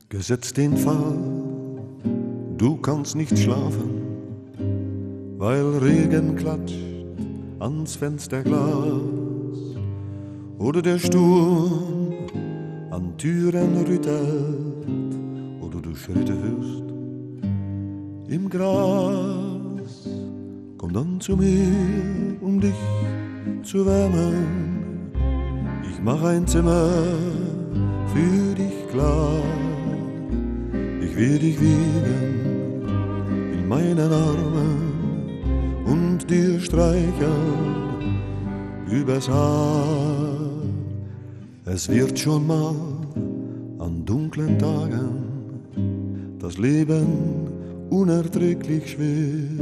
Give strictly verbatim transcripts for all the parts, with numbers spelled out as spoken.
Gesetzt den Fall, du kannst nicht schlafen, weil Regen klatscht ans Fensterglas oder der Sturm an Türen rüttelt oder du Schritte hörst im Gras. Komm dann zu mir, um dich zu wärmen. Ich mach ein Zimmer für dich klar. Ich will dich wiegen in meinen Armen und dir streicheln übers Haar. Es wird schon mal an dunklen Tagen das Leben unerträglich schwer.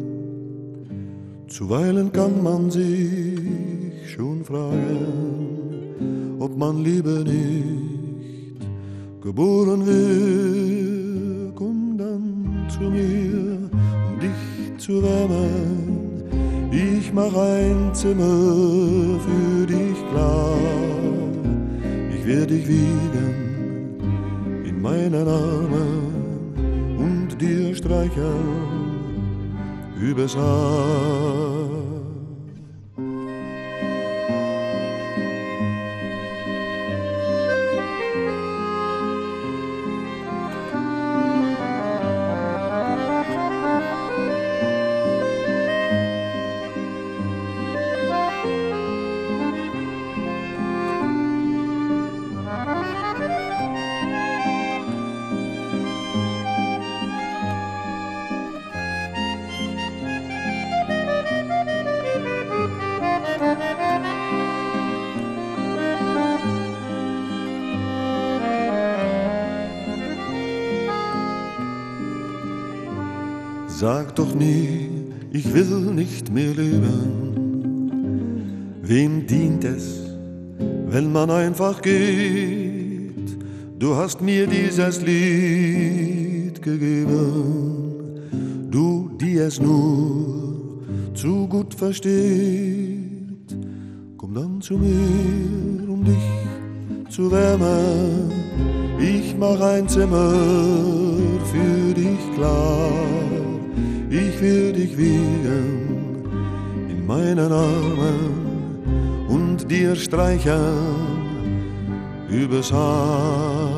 Zuweilen kann man sich schon fragen, ob man lieber nicht geboren wird. Komm dann zu mir, um dich zu wärmen. Ich mach ein Zimmer für dich klar. Ich werde dich wiegen in meinen Armen und dir streicheln übers Haar. Sag doch nie, ich will nicht mehr leben. Wem dient es, wenn man einfach geht? Du hast mir dieses Lied gegeben, du, die es nur zu gut versteht. Komm dann zu mir, um dich zu wärmen. Ich mach ein Zimmer für dich klar. Ich will dich wiegen in meinen Armen und dir streicheln übers Haar.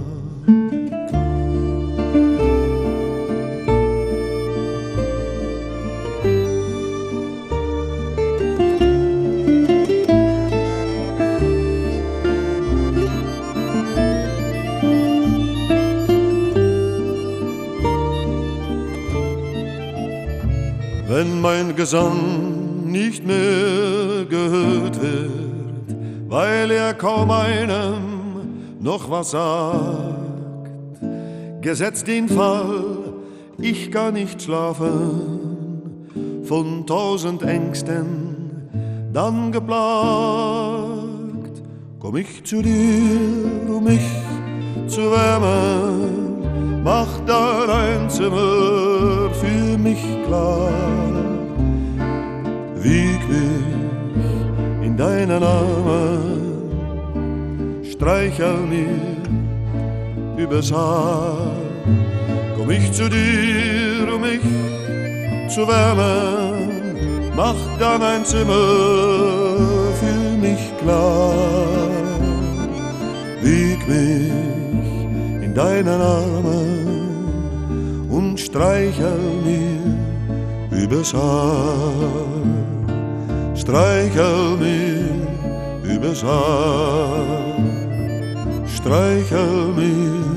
Wenn mein Gesang nicht mehr gehört wird, weil er kaum einem noch was sagt, gesetzt den Fall, ich kann nicht schlafen, von tausend Ängsten dann geplagt, komm ich zu dir, um mich zu wärmen, mach da ein Zimmer für mich klar. Wieg mich in deinen Armen, streichel mir übers Haar. Komm ich zu dir, um mich zu wärmen, mach dann ein Zimmer für mich klar. Wieg mich in deinen Armen und streichel mir übers Haar. Streichel mir übers Haar, streichel mir